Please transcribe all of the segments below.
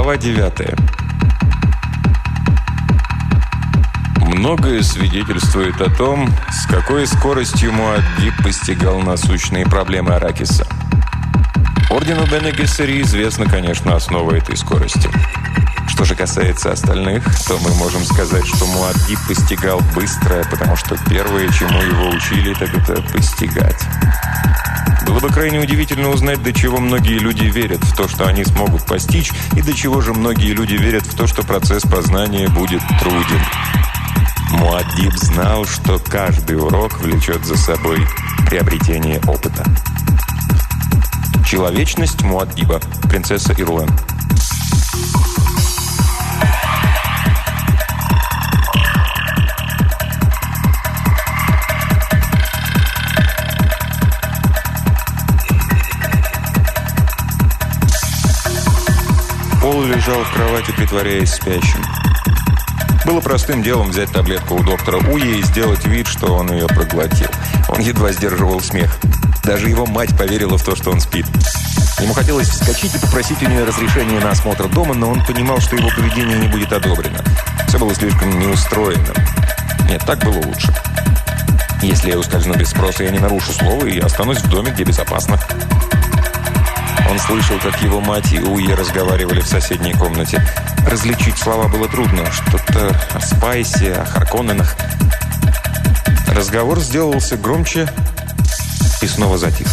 Глава 9. Многое свидетельствует о том, с какой скоростью Муаддиб постигал насущные проблемы Аракиса. Ордену Бене Гессери известна, конечно, основа этой скорости. Что же касается остальных, то мы можем сказать, что Муаддиб постигал быстро, потому что первое, чему его учили, так это постигать. Было бы крайне удивительно узнать, до чего многие люди верят в то, что они смогут постичь, и до чего же многие люди верят в то, что процесс познания будет труден. Муаддиб знал, что каждый урок влечет за собой приобретение опыта. Человечность Муаддиба. Принцесса Ируэн. Пол лежал в кровати, притворяясь спящим. Было простым делом взять таблетку у доктора Уи и сделать вид, что он ее проглотил. Он едва сдерживал смех. Даже его мать поверила в то, что он спит. Ему хотелось вскочить и попросить у нее разрешения на осмотр дома, но он понимал, что его поведение не будет одобрено. Все было слишком неустроенным. Нет, так было лучше. Если я ускользну без спроса, я не нарушу слова и останусь в доме, где безопасно. Он слышал, как его мать и Уи разговаривали в соседней комнате. Различить слова было трудно. Что-то о Спайсе, о Харконненах. Разговор сделался громче и снова затих.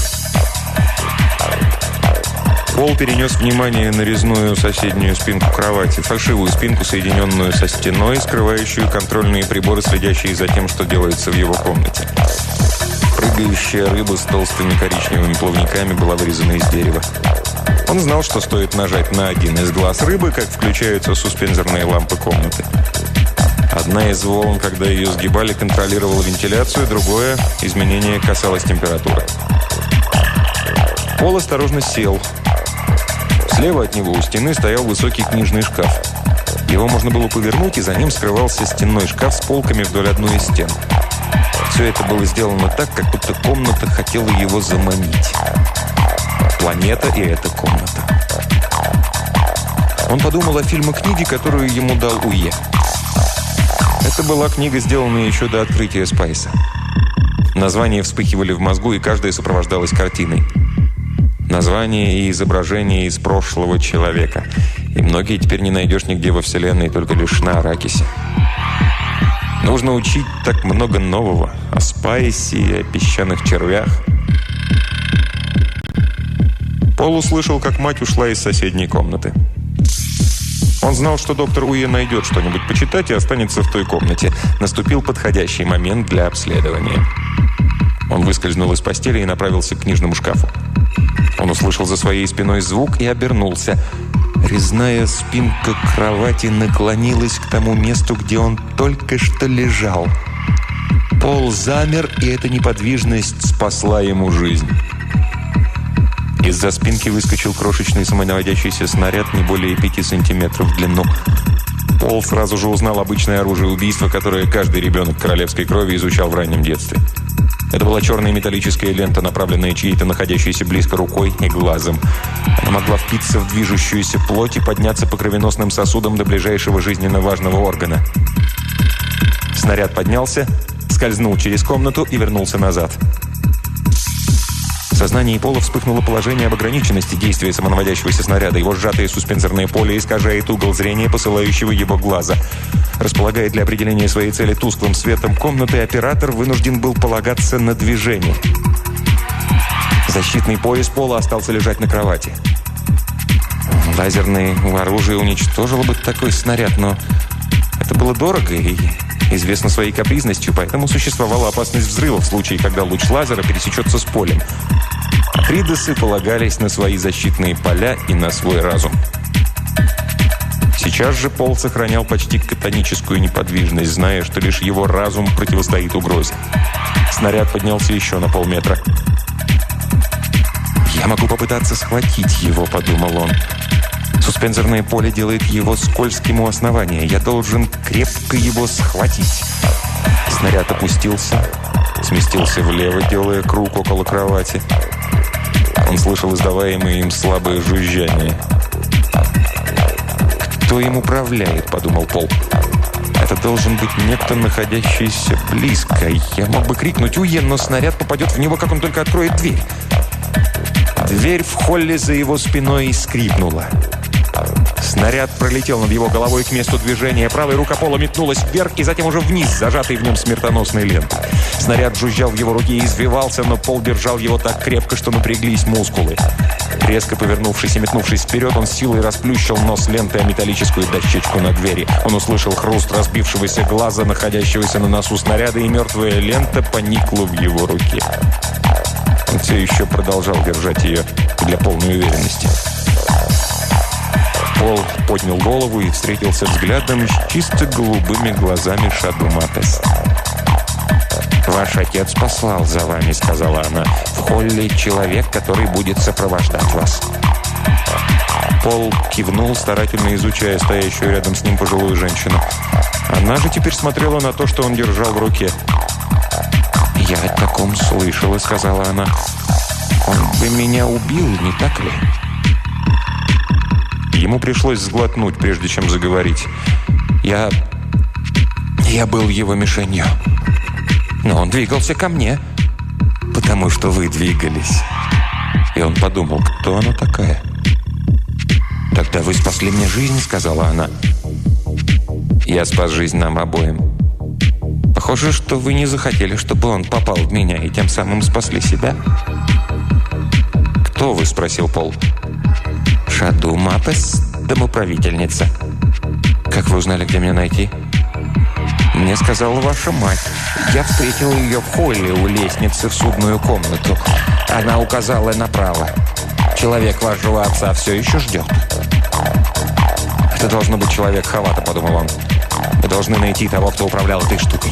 Пол перенес внимание на резную соседнюю спинку кровати, фальшивую спинку, соединенную со стеной, скрывающую контрольные приборы, следящие за тем, что делается в его комнате. Прыгающая рыба с толстыми коричневыми плавниками была вырезана из дерева. Он знал, что стоит нажать на один из глаз рыбы, как включаются суспензорные лампы комнаты. Одна из волн, когда ее сгибали, контролировала вентиляцию, другое – изменение касалось температуры. Пол осторожно сел. Слева от него у стены стоял высокий книжный шкаф. Его можно было повернуть, и за ним скрывался стенной шкаф с полками вдоль одной из стен. Все это было сделано так, как будто комната хотела его заманить. Планета и эта комната. Он подумал о фильме-книге, которую ему дал Уе. Это была книга, сделанная еще до открытия Спайса. Названия вспыхивали в мозгу, и каждая сопровождалась картиной. Название и изображение из прошлого человека. И многие теперь не найдешь нигде во Вселенной, только лишь на Аракисе. Нужно учить так много нового. О Спайсе и о песчаных червях. Пол услышал, как мать ушла из соседней комнаты. Он знал, что доктор Уи найдет что-нибудь почитать и останется в той комнате. Наступил подходящий момент для обследования. Он выскользнул из постели и направился к книжному шкафу. Он услышал за своей спиной звук и обернулся. Резная спинка кровати наклонилась к тому месту, где он только что лежал. Пол замер, и эта неподвижность спасла ему жизнь. Из-за спинки выскочил крошечный самонаводящийся снаряд не более 5 сантиметров в длину. Пол сразу же узнал обычное оружие убийства, которое каждый ребенок королевской крови изучал в раннем детстве. Это была черная металлическая лента, направленная чьей-то находящейся близко рукой и глазом. Она могла впиться в движущуюся плоть и подняться по кровеносным сосудам до ближайшего жизненно важного органа. Снаряд поднялся, скользнул через комнату и вернулся назад. В сознании Пола вспыхнуло положение об ограниченности действия самонаводящегося снаряда. Его сжатое суспензорное поле искажает угол зрения посылающего его глаза. Располагая для определения своей цели тусклым светом комнаты, оператор вынужден был полагаться на движение. Защитный пояс Пола остался лежать на кровати. Лазерное оружие уничтожило бы такой снаряд, но это было дорого и известно своей капризностью, поэтому существовала опасность взрыва в случае, когда луч лазера пересечется с полем. Атридесы полагались на свои защитные поля и на свой разум. Сейчас же Пол сохранял почти катоническую неподвижность, зная, что лишь его разум противостоит угрозе. Снаряд поднялся еще на полметра. «Я могу попытаться схватить его», — подумал он. «Суспензорное поле делает его скользким у основания. Я должен крепко его схватить». Снаряд опустился, сместился влево, делая круг около кровати. Он слышал издаваемое им слабое жужжание. «Кто им управляет?» – подумал Пол. «Это должен быть некто, находящийся близко. Я мог бы крикнуть «Уен», но снаряд попадет в него, как он только откроет дверь». Дверь в холле за его спиной скрипнула. Снаряд пролетел над его головой к месту движения. Правая рука Пола метнулась вверх и затем уже вниз, зажатой в нем смертоносной лентой. Снаряд жужжал в его руке и извивался, но Пол держал его так крепко, что напряглись мускулы. Резко повернувшись и метнувшись вперед, он силой расплющил нос лентой о металлическую дощечку на двери. Он услышал хруст разбившегося глаза, находящегося на носу снаряда, и мертвая лента поникла в его руке. Он все еще продолжал держать ее для полной уверенности. Пол поднял голову и встретился взглядом с чисто голубыми глазами Шаду Мапес. «Ваш отец послал за вами», — сказала она. «В холле человек, который будет сопровождать вас». Пол кивнул, старательно изучая стоящую рядом с ним пожилую женщину. Она же теперь смотрела на то, что он держал в руке. «Я о таком слышала», — сказала она. «Он бы меня убил, не так ли?» Ему пришлось сглотнуть, прежде чем заговорить. Я был его мишенью. Но он двигался ко мне, потому что вы двигались». И он подумал, кто она такая? «Тогда вы спасли мне жизнь», — сказала она. «Я спас жизнь нам обоим. Похоже, что вы не захотели, чтобы он попал в меня, и тем самым спасли себя». «Кто вы?» — спросил Пол. «Шаду Мапес, домоправительница». «Как вы узнали, где меня найти?» «Мне сказала ваша мать. Я встретил ее в холле у лестницы в судную комнату. Она указала направо. Человек вашего отца все еще ждет». «Это должно быть человек Хавата», — подумал он. «Мы должны найти того, кто управлял этой штукой».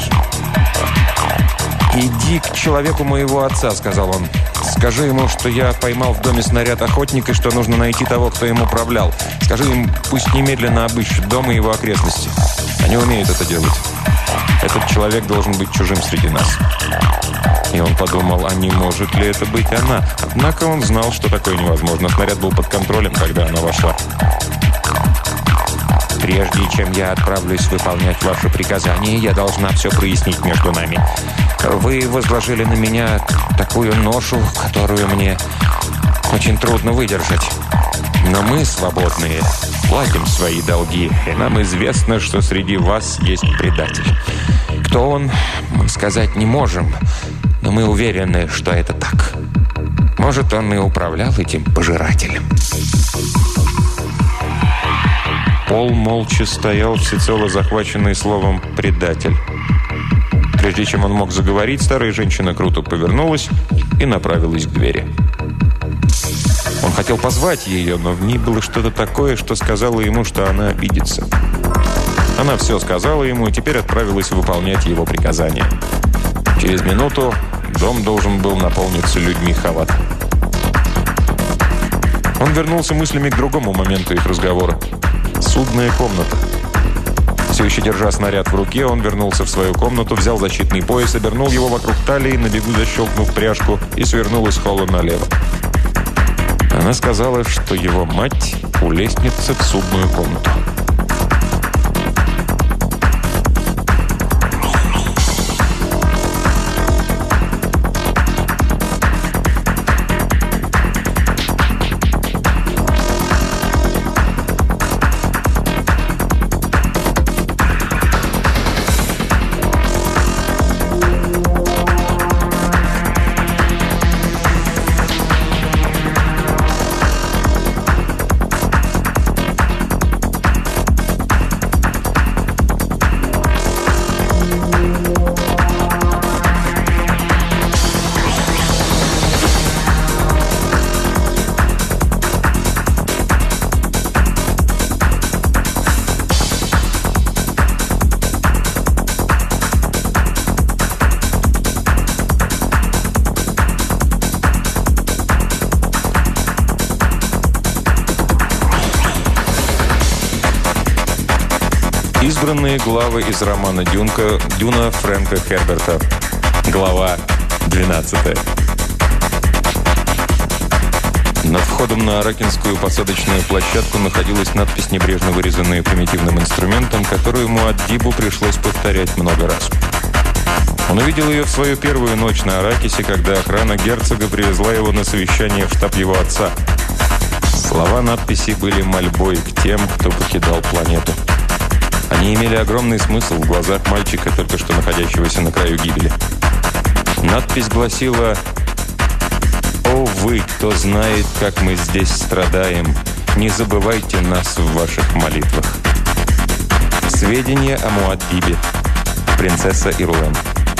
«Иди к человеку моего отца», — сказал он. «Скажи ему, что я поймал в доме снаряд охотника и что нужно найти того, кто им управлял. Скажи им, пусть немедленно обыщут дом и его окрестности. Они умеют это делать. Этот человек должен быть чужим среди нас». И он подумал, а не может ли это быть она? Однако он знал, что такое невозможно. Снаряд был под контролем, когда она вошла. «Прежде чем я отправлюсь выполнять ваши приказания, я должна все прояснить между нами. Вы возложили на меня такую ношу, которую мне очень трудно выдержать. Но мы, свободные, платим свои долги, и нам известно, что среди вас есть предатель. Кто он, мы сказать не можем, но мы уверены, что это так. Может, он и управлял этим пожирателем». Пол молча стоял, всецело захваченный словом «предатель». Прежде чем он мог заговорить, старая женщина круто повернулась и направилась к двери. Он хотел позвать ее, но в ней было что-то такое, что сказало ему, что она обидится. Она все сказала ему и теперь отправилась выполнять его приказания. Через минуту дом должен был наполниться людьми Хавата. Он вернулся мыслями к другому моменту их разговора. Судная комната. Все еще держа снаряд в руке, он вернулся в свою комнату, взял защитный пояс, обернул его вокруг талии, на бегу защелкнув пряжку, и свернул из холла налево. Она сказала, что его мать у лестницы в судную комнату. Избранные главы из романа «Дюна» Фрэнка Херберта. Глава 12. Над входом на Аракинскую посадочную площадку находилась надпись, небрежно вырезанная примитивным инструментом, которую Муаддибу пришлось повторять много раз. Он увидел ее в свою первую ночь на Аракисе, когда охрана герцога привезла его на совещание в штаб его отца. Слова надписи были мольбой к тем, кто покидал планету. Они имели огромный смысл в глазах мальчика, только что находящегося на краю гибели. Надпись гласила: «О, вы, кто знает, как мы здесь страдаем, не забывайте нас в ваших молитвах». Сведения о Муаддибе. Принцесса Ируэн.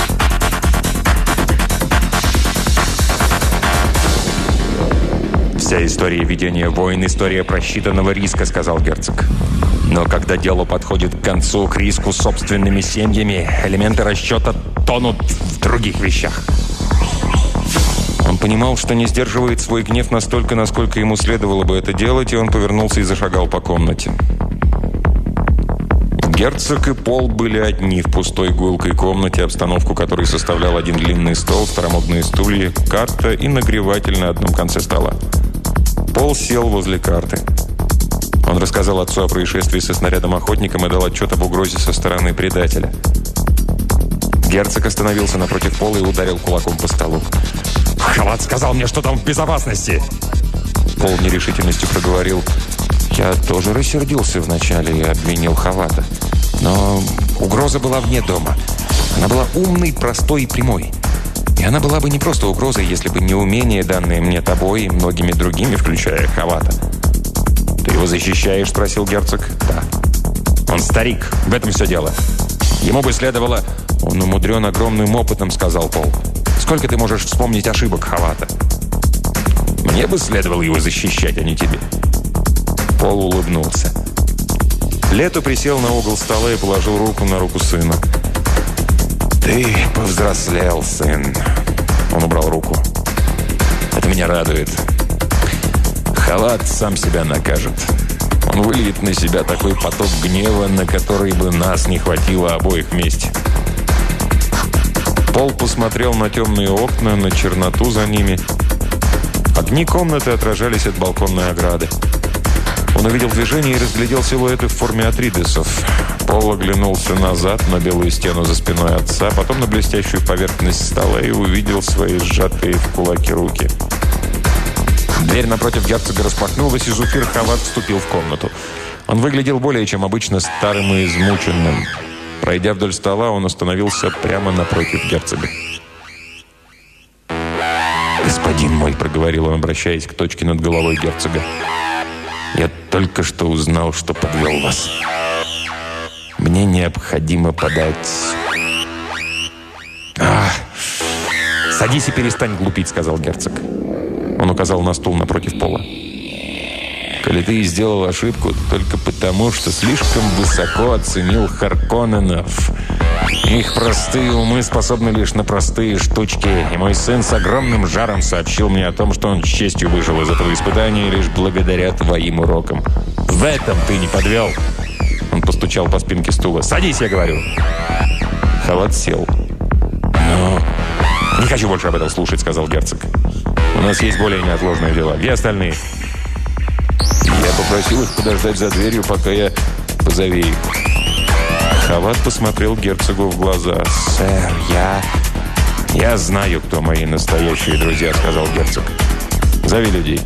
«Вся история ведения войн – история просчитанного риска», – сказал герцог. «Но когда дело подходит к концу, к риску с собственными семьями, элементы расчета тонут в других вещах». Он понимал, что не сдерживает свой гнев настолько, насколько ему следовало бы это делать, и он повернулся и зашагал по комнате. Герцог и Пол были одни в пустой гулкой комнате, обстановку которой составлял один длинный стол, старомодные стулья, карта и нагреватель на одном конце стола. Пол сел возле карты. Он рассказал отцу о происшествии со снарядом-охотником и дал отчет об угрозе со стороны предателя. Герцог остановился напротив Пола и ударил кулаком по столу. «Халат сказал мне, что там в безопасности!» Пол в нерешительности проговорил: «Я тоже рассердился вначале и обвинил Хавата. Но угроза была вне дома. Она была умной, простой и прямой. И она была бы не просто угрозой, если бы не умение, данное мне тобой и многими другими, включая Хавата». «Ты его защищаешь?» – спросил герцог. «Да». «Он старик. В этом все дело. Ему бы следовало...» «Он умудрен огромным опытом», – сказал Пол. «Сколько ты можешь вспомнить ошибок Хавата?» «Мне бы следовало его защищать, а не тебе». Пол улыбнулся. Лето присел на угол стола и положил руку на руку сына. «Ты повзрослел, сын». Он убрал руку. «Это меня радует. Халат сам себя накажет. Он выльет на себя такой поток гнева, на который бы нас не хватило обоих вместе». Пол посмотрел на темные окна, на черноту за ними. Огни комнаты отражались от балконной ограды. Он увидел движение и разглядел силуэты в форме атридесов. Пол оглянулся назад на белую стену за спиной отца, потом на блестящую поверхность стола и увидел свои сжатые в кулаки руки. Дверь напротив герцога распахнулась, и Зуфир Хават вступил в комнату. Он выглядел более чем обычно старым и измученным. Пройдя вдоль стола, он остановился прямо напротив герцога. «Господин мой», — проговорил он, обращаясь к точке над головой герцога, — «я только что узнал, что подвел вас. Мне необходимо подать...» «Садись и перестань глупить», — сказал герцог. Он указал на стул напротив Пола. «Коли ты сделал ошибку только потому, что слишком высоко оценил Харконненов. Их простые умы способны лишь на простые штучки, и мой сын с огромным жаром сообщил мне о том, что он с честью выжил из этого испытания лишь благодаря твоим урокам. В этом ты не подвел!» Он постучал по спинке стула. «Садись, я говорю!» Халат сел. «Но не хочу больше об этом слушать», — сказал герцог. «У нас есть более неотложные дела. Где остальные?» «Я попросил их подождать за дверью, пока я позови их». Хават посмотрел герцогу в глаза. «Сэр, я знаю, кто мои настоящие друзья», — сказал герцог. «Зови людей».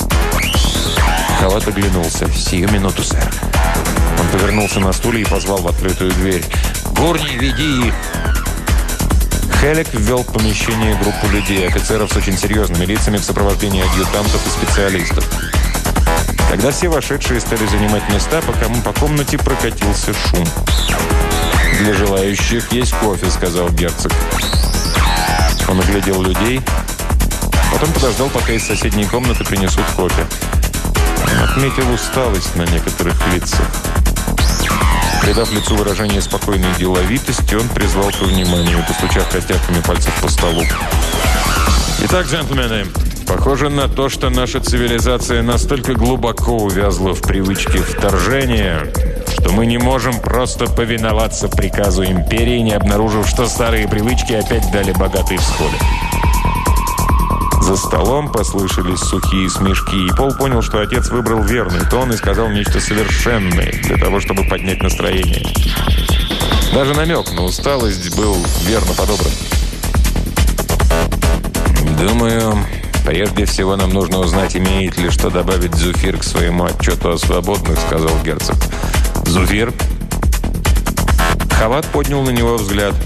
Хават оглянулся. «Сию минуту, сэр». Он повернулся на стуле и позвал в открытую дверь. «Гурни, веди их!» Хелек ввел в помещение группу людей, офицеров с очень серьезными лицами в сопровождении адъютантов и специалистов. Когда все вошедшие стали занимать места, по комнате прокатился шум. «Для желающих есть кофе», — сказал герцог. Он оглядел людей, потом подождал, пока из соседней комнаты принесут кофе. Он отметил усталость на некоторых лицах. Придав лицу выражение спокойной деловитости, он призвал к вниманию, постучав костяшками пальцев по столу. «Итак, джентльмены, похоже на то, что наша цивилизация настолько глубоко увязла в привычке вторжения, что мы не можем просто повиноваться приказу империи, не обнаружив, что старые привычки опять дали богатые всходы. За столом послышались сухие смешки, и Пол понял, что отец выбрал верный тон и сказал нечто совершенное для того, чтобы поднять настроение. Даже намек на усталость был верно подобран. «Думаю, прежде всего нам нужно узнать, имеет ли что добавить Зуфир к своему отчету о свободных», — сказал герцог. «Зуфир?» Хават поднял на него взгляд.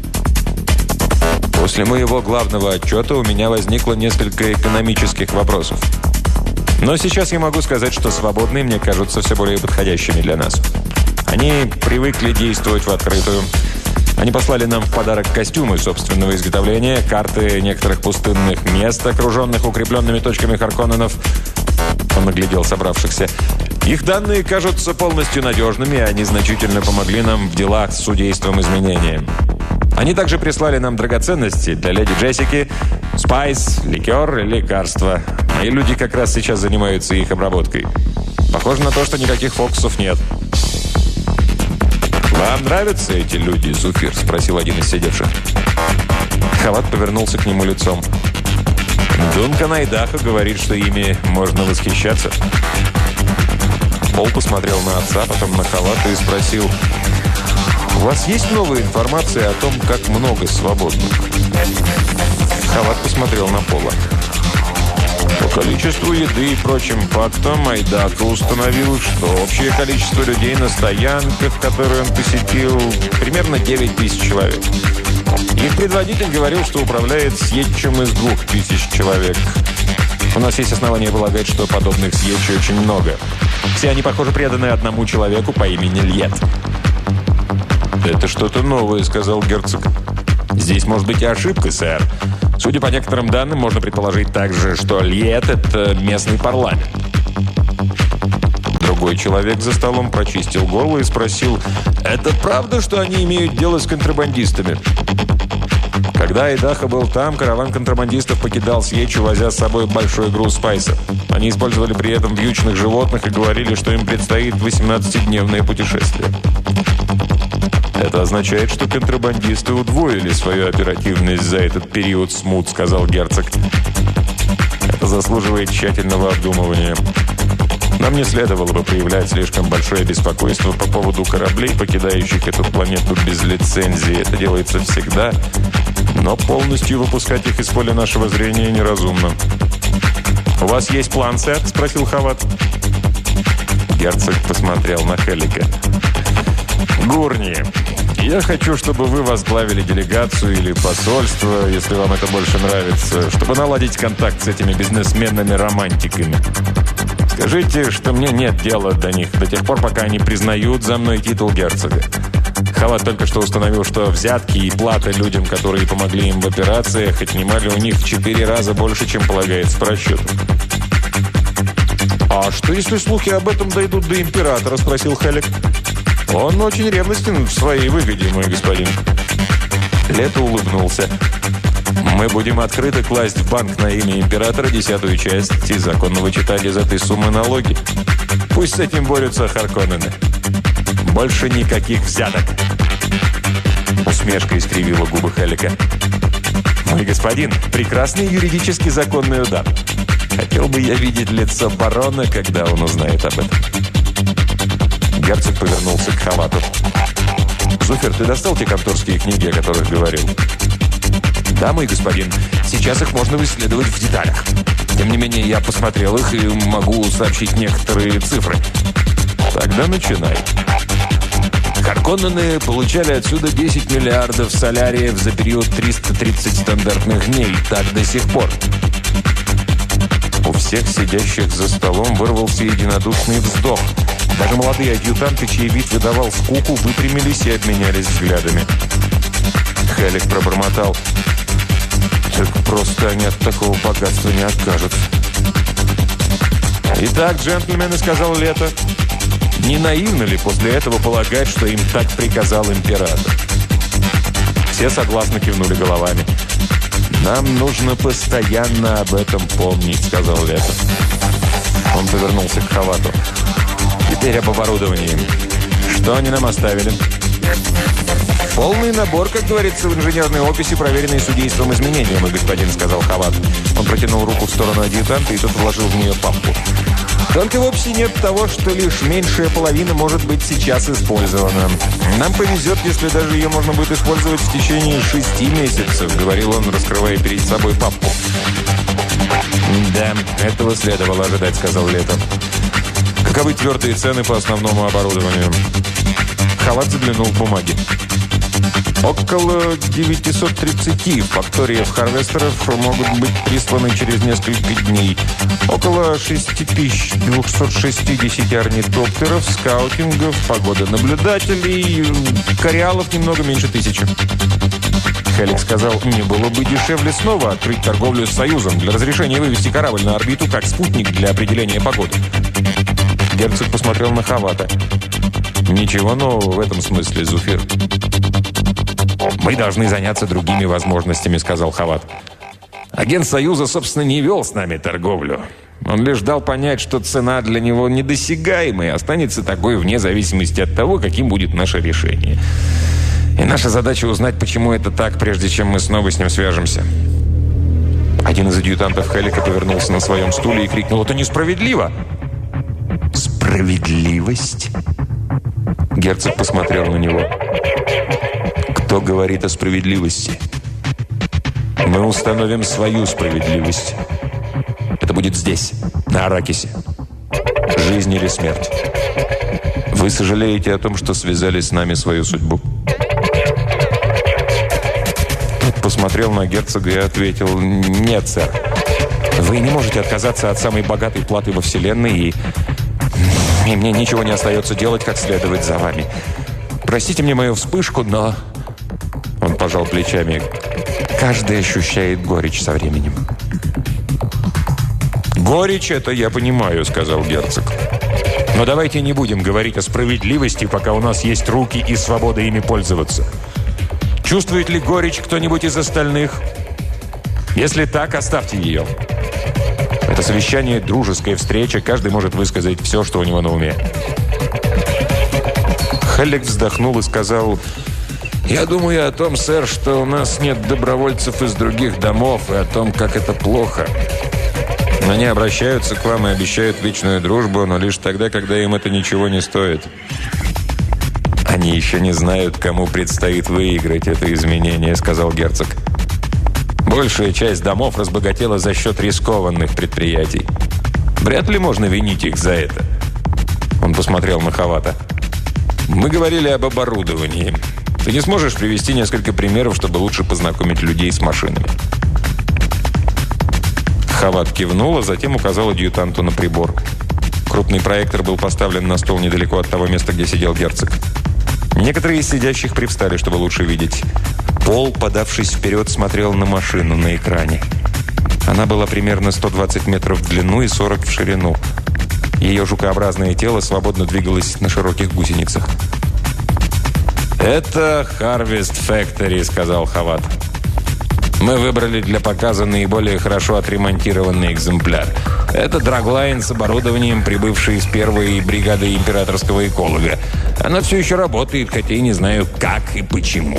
«После моего главного отчета у меня возникло несколько экономических вопросов. Но сейчас я могу сказать, что свободные мне кажутся все более подходящими для нас. Они привыкли действовать в открытую. Они послали нам в подарок костюмы собственного изготовления, карты некоторых пустынных мест, окруженных укрепленными точками Харконненов». Он оглядел собравшихся. «Их данные кажутся полностью надежными, и они значительно помогли нам в делах с судейством изменения. Они также прислали нам драгоценности для леди Джессики, спайс, ликер и лекарства. Мои люди как раз сейчас занимаются их обработкой. Похоже на то, что никаких фокусов нет». «Вам нравятся эти люди, Зуфир?» – спросил один из сидевших. Хават повернулся к нему лицом. «Дункан Айдаха говорит, что ими можно восхищаться». Пол посмотрел на отца, потом на Хавата и спросил: «У вас есть новая информация о том, как много свободных?» Хават посмотрел на Пола. «По количеству еды и прочим фактам Айдаха установил, что общее количество людей на стоянках, которые он посетил, примерно 9000 человек. Их предводитель говорил, что управляет съедчим из 2000 человек. У нас есть основания полагать, что подобных съедчей очень много. Все они, похоже, преданы одному человеку по имени Льет». «Это что-то новое», — сказал герцог. «Здесь может быть и ошибка, сэр. Судя по некоторым данным, можно предположить также, что Льет — это местный парламент». Другой человек за столом прочистил горло и спросил: «Это правда, что они имеют дело с контрабандистами?» Когда Айдаха был там, караван контрабандистов покидал Сьечу, возя с собой большой груз спайса. Они использовали при этом вьючных животных и говорили, что им предстоит 18-дневное путешествие. «Это означает, что контрабандисты удвоили свою оперативность за этот период смут», — сказал герцог. «Это заслуживает тщательного обдумывания. Нам не следовало бы проявлять слишком большое беспокойство по поводу кораблей, покидающих эту планету без лицензии. Это делается всегда, но полностью выпускать их из поля нашего зрения неразумно». «У вас есть план, сэр?» — спросил Хават. Герцог посмотрел на Хеллика. «Гурни, я хочу, чтобы вы возглавили делегацию или посольство, если вам это больше нравится, чтобы наладить контакт с этими бизнесменами-романтиками. Скажите, что мне нет дела до них до тех пор, пока они признают за мной титул герцога. Хават только что установил, что взятки и плата людям, которые помогли им в операциях, отнимали у них в 4 раза больше, чем полагается по расчету». «А что, если слухи об этом дойдут до императора?» – спросил Хеллик. «Он очень ревностен в своей выгоде, мой господин». Лето улыбнулся. «Мы будем открыто класть в банк на имя императора 10-ю часть и законно вычитать из этой суммы налоги. Пусть с этим борются Харконнены. Больше никаких взяток». Усмешка искривила губы Хеллика. «Мой господин, прекрасный юридически законный удар. Хотел бы я видеть лицо барона, когда он узнает об этом». Герцог повернулся к Хавату. «Зуфир, ты достал те конторские книги, о которых говорил?» «Да, мой господин. Сейчас их можно исследовать в деталях. Тем не менее, я посмотрел их и могу сообщить некоторые цифры». «Тогда начинай». Харконнены получали отсюда 10 миллиардов соляриев за период 330 стандартных дней. Так до сих пор. У всех сидящих за столом вырвался единодушный вздох. Даже молодые адъютанты, чей вид выдавал скуку, выпрямились и обменялись взглядами. Хеллик пробормотал: «Так просто они от такого богатства не откажутся». «Итак, джентльмены», — сказал Лето, — «не наивно ли после этого полагать, что им так приказал император?» Все согласно кивнули головами. «Нам нужно постоянно об этом помнить», — сказал Лето. Он повернулся к Хавату. «Теперь об оборудовании. Что они нам оставили?» «Полный набор, как говорится в инженерной описи, проверенный судейством изменения, мой господин», — сказал Хават. Он протянул руку в сторону адъютанта, и тот вложил в нее папку. «Только в описи нет того, что лишь меньшая половина может быть сейчас использована. Нам повезет, если даже ее можно будет использовать в течение 6 месяцев», — говорил он, раскрывая перед собой папку. «Да, этого следовало ожидать», — сказал Лето. «Каковы твердые цены по основному оборудованию?» Хават заглянул в бумаги. «Около 930 факториев Харвестеров могут быть присланы через несколько дней. Около 6260 орнитоптеров, скаутингов, погодонаблюдателей, кориалов немного меньше 1000». Хелик сказал, не было бы дешевле снова открыть торговлю с Союзом для разрешения вывести корабль на орбиту как спутник для определения погоды. Герцог посмотрел на Хавата. «Ничего нового в этом смысле, Зуфир». «Мы должны заняться другими возможностями», — сказал Хават. «Агент Союза, собственно, не вел с нами торговлю. Он лишь дал понять, что цена для него недосягаемая, останется такой вне зависимости от того, каким будет наше решение. И наша задача узнать, почему это так, прежде чем мы снова с ним свяжемся». Один из адъютантов Хелика повернулся на своем стуле и крикнул: «Это несправедливо!» «Справедливость?» Герцог посмотрел на него. «Кто говорит о справедливости? Мы установим свою справедливость. Это будет здесь, на Аракисе. Жизнь или смерть. Вы сожалеете о том, что связали с нами свою судьбу?» Тот посмотрел на герцога и ответил: «Нет, сэр. Вы не можете отказаться от самой богатой платы во Вселенной, и мне ничего не остается делать, как следовать за вами. Простите мне мою вспышку, но...» Он пожал плечами. «Каждый ощущает горечь со временем». «Горечь, это я понимаю», — сказал герцог. «Но давайте не будем говорить о справедливости, пока у нас есть руки и свобода ими пользоваться. Чувствует ли горечь кто-нибудь из остальных? Если так, оставьте ее. Это совещание, дружеская встреча, каждый может высказать все, что у него на уме». Хелик вздохнул и сказал: «Я думаю о том, сэр, что у нас нет добровольцев из других домов, и о том, как это плохо. Они обращаются к вам и обещают вечную дружбу, но лишь тогда, когда им это ничего не стоит. Они еще не знают, кому предстоит выиграть это изменение», — сказал герцог. «Большая часть домов разбогатела за счет рискованных предприятий. Вряд ли можно винить их за это». Он посмотрел на Хавата. «Мы говорили об оборудовании. Ты не сможешь привести несколько примеров, чтобы лучше познакомить людей с машинами?» Хават кивнул, а затем указал адъютанту на прибор. Крупный проектор был поставлен на стол недалеко от того места, где сидел герцог. Некоторые из сидящих привстали, чтобы лучше видеть. Пол, подавшись вперед, смотрел на машину на экране. Она была примерно 120 метров в длину и 40 в ширину. Ее жукообразное тело свободно двигалось на широких гусеницах. «Это Harvest Factory», — сказал Хават. «Мы выбрали для показа наиболее хорошо отремонтированный экземпляр. Это драглайн с оборудованием, прибывший из первой бригады императорского эколога. Она все еще работает, хотя и не знаю, как и почему».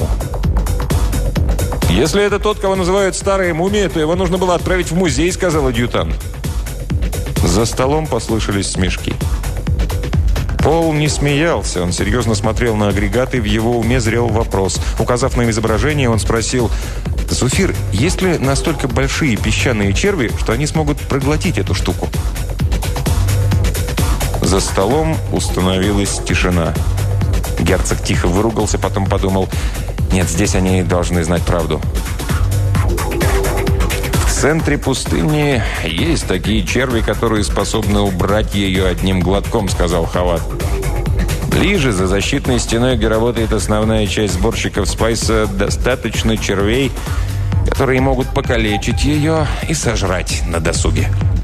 «Если это тот, кого называют старая мумия, то его нужно было отправить в музей», — сказал адъютант. За столом послышались смешки. Пол не смеялся, он серьезно смотрел на агрегат, и в его уме зрел вопрос. Указав на изображение, он спросил: «Зуфир, есть ли настолько большие песчаные черви, что они смогут проглотить эту штуку?» За столом установилась тишина. Герцог тихо выругался, потом подумал: «Нет, здесь они должны знать правду». «В центре пустыни есть такие черви, которые способны убрать ее одним глотком», — сказал Хават. «Ближе, за защитной стеной, где работает основная часть сборщиков спайса, достаточно червей, которые могут покалечить ее и сожрать на досуге».